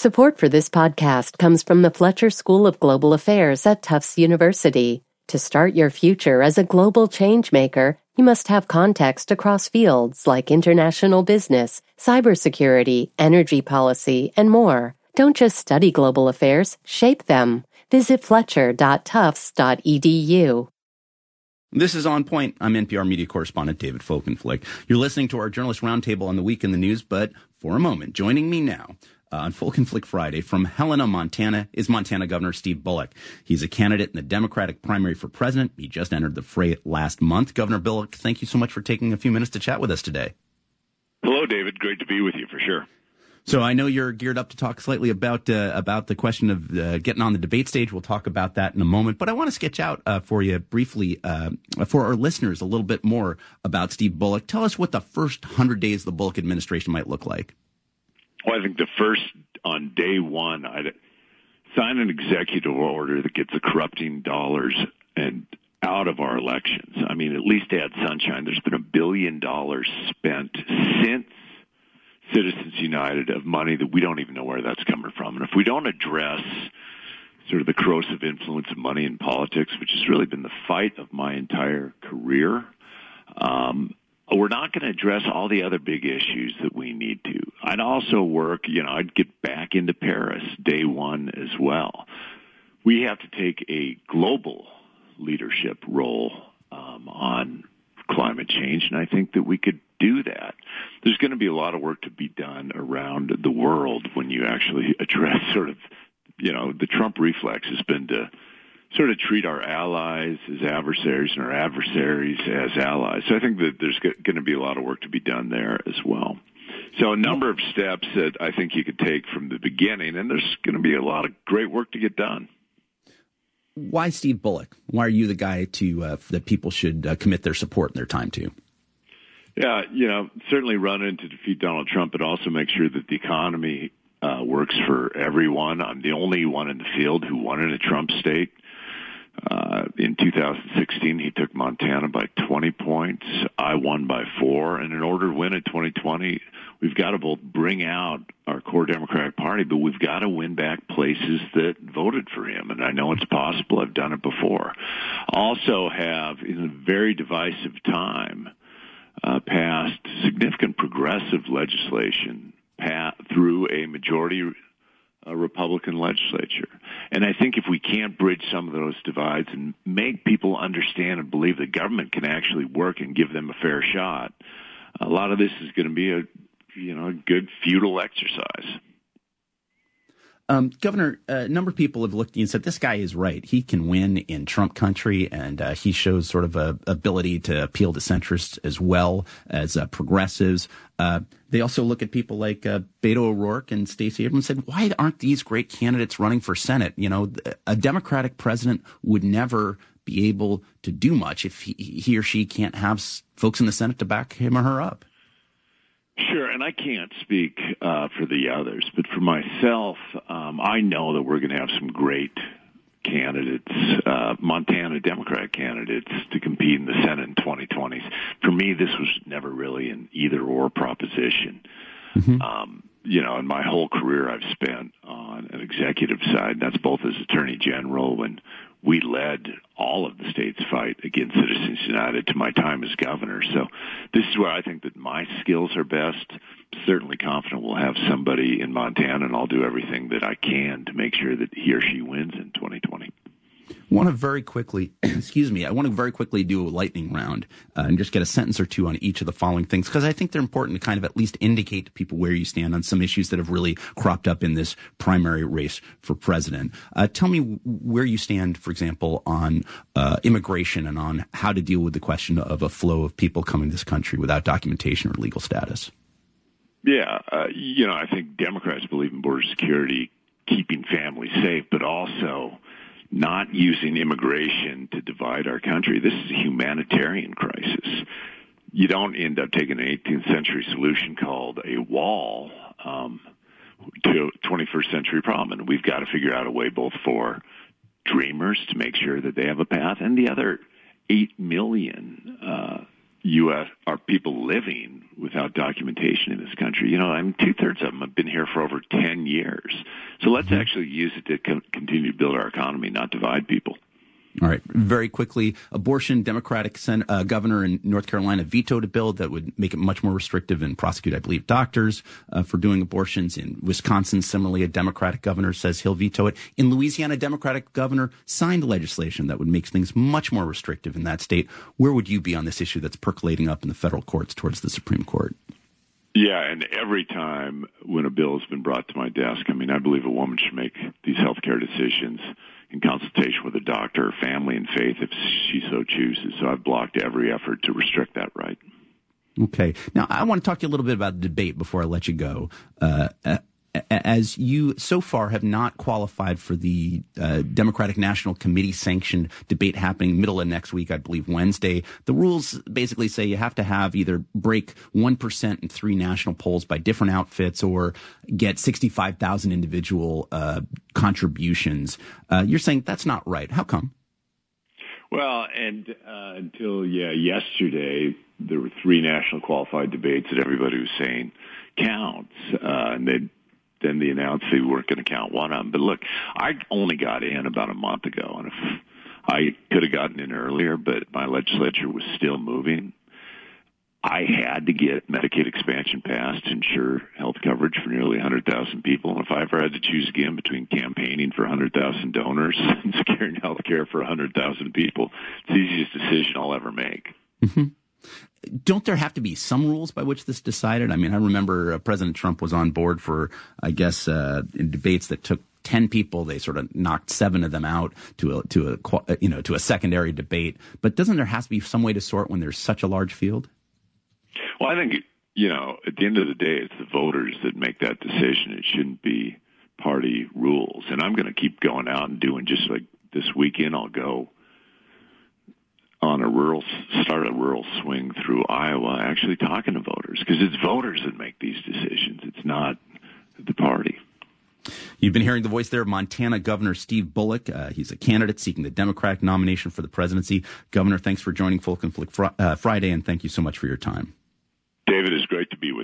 Support for this podcast comes from the Fletcher School of Global Affairs at Tufts University. To start your future as a global changemaker, you must have context across fields like international business, cybersecurity, energy policy, and more. Don't just study global affairs, shape them. Visit fletcher.tufts.edu. This is On Point. I'm NPR media correspondent David Folkenflik. You're listening to our Journalist Roundtable on the Week in the News, but for a moment, joining me now on Folkenflik Friday from Helena, Montana, is Montana Governor Steve Bullock. He's a candidate in the Democratic primary for president. He just entered the fray last month. Governor Bullock, thank you so much for taking a few minutes to chat with us today. Hello, David. Great to be with you, for sure. So I know you're geared up to talk slightly about the question of getting on the debate stage. We'll talk about that in a moment. But I want to sketch out for you briefly, for our listeners, a little bit more about Steve Bullock. Tell us what the first 100 days of the Bullock administration might look like. Well, I think on day one, I'd sign an executive order that gets the corrupting dollars and out of our elections. I mean, at least add sunshine. There's been $1 billion spent since Citizens United of money that we don't even know where that's coming from. And if we don't address sort of the corrosive influence of money in politics, which has really been the fight of my entire career, we're not going to address all the other big issues that we need to. I'd also I'd get back into Paris day one as well. We have to take a global leadership role on climate change, and I think that we could do that. There's going to be a lot of work to be done around the world when you actually address sort of, the Trump reflex has been to sort of treat our allies as adversaries and our adversaries as allies. So I think that there's going to be a lot of work to be done there as well. So a number of steps that I think you could take from the beginning, and there's going to be a lot of great work to get done. Why Steve Bullock? Why are you the guy that people should commit their support and their time to? Yeah, certainly run in to defeat Donald Trump, but also make sure that the economy works for everyone. I'm the only one in the field who won in a Trump state. In 2016, he took Montana by 20 points. I won by 4. And in order to win in 2020, we've got to both bring out our core Democratic Party, but we've got to win back places that voted for him. And I know it's possible. I've done it before. Also have, in a very divisive time, passed significant progressive legislation through a majority Republican legislature. And I think if we can't bridge some of those divides and make people understand and believe that government can actually work and give them a fair shot, a lot of this is going to be a good futile exercise. Governor, a number of people have looked and said, this guy is right. He can win in Trump country, and he shows sort of a ability to appeal to centrists as well as progressives. They also look at people like Beto O'Rourke and Stacey Abrams and said, why aren't these great candidates running for Senate? A Democratic president would never be able to do much if he or she can't have folks in the Senate to back him or her up. Sure, and I can't speak for the others, but for myself, I know that we're going to have some great candidates, Montana Democrat candidates, to compete in the Senate in 2020. For me, this was never really an either-or proposition. Mm-hmm. In my whole career, I've spent on an executive side. That's both as Attorney General when we led all of the state's fight against Citizens United to my time as governor. So this is where I think that my skills are best. Certainly confident we'll have somebody in Montana, and I'll do everything that I can to make sure that he or she wins in 2020. I want to very quickly do a lightning round and just get a sentence or two on each of the following things, because I think they're important to kind of at least indicate to people where you stand on some issues that have really cropped up in this primary race for president. Tell me where you stand, for example, on immigration and on how to deal with the question of a flow of people coming to this country without documentation or legal status. Yeah, I think Democrats believe in border security, keeping families safe, but also not using immigration to divide our country. This is a humanitarian crisis. You don't end up taking an 18th century solution called a wall to a 21st century problem. And we've got to figure out a way both for dreamers to make sure that they have a path and the other 8 million U.S. are people living without documentation in this country. You know, I mean, 2/3 of them have been here for over 10 years. So let's actually use it to continue to build our economy, not divide people. All right. Very quickly, abortion, Democratic governor in North Carolina vetoed a bill that would make it much more restrictive and prosecute, I believe, doctors for doing abortions. In Wisconsin, similarly, a Democratic governor says he'll veto it. In Louisiana, a Democratic governor signed legislation that would make things much more restrictive in that state. Where would you be on this issue that's percolating up in the federal courts towards the Supreme Court? Yeah, and every time when a bill has been brought to my desk, I mean, I believe a woman should make these health care decisions in consultation with a doctor, family, and faith if she so chooses. So I've blocked every effort to restrict that right. Okay. Now, I want to talk to you a little bit about the debate before I let you go. As you so far have not qualified for the Democratic National Committee sanctioned debate happening middle of next week, I believe Wednesday, the rules basically say you have to have either break 1% in 3 national polls by different outfits or get 65,000 individual contributions. You're saying that's not right. How come? Well, and until yesterday, there were 3 national qualified debates that everybody was saying counts, and then they announced they weren't going to count one of them. But look, I only got in about a month ago, and if I could have gotten in earlier, but my legislature was still moving. I had to get Medicaid expansion passed to ensure health coverage for nearly 100,000 people. And if I ever had to choose again between campaigning for 100,000 donors and securing health care for 100,000 people, it's the easiest decision I'll ever make. Mm-hmm. Don't there have to be some rules by which this decided? I mean, I remember President Trump was on board for, I guess, in debates that took 10 people. They sort of knocked 7 of them out to a secondary debate. But doesn't there have to be some way to sort when there's such a large field? Well, I think, at the end of the day, it's the voters that make that decision. It shouldn't be party rules. And I'm going to keep going out and doing, just like this weekend, I'll go on start a rural swing through Iowa, actually talking to voters, because it's voters that make these decisions. It's not the party. You've been hearing the voice there of Montana Governor Steve Bullock. He's a candidate seeking the Democratic nomination for the presidency. Governor, thanks for joining Full Conflict Friday, and thank you so much for your time. David, it's great to be with you.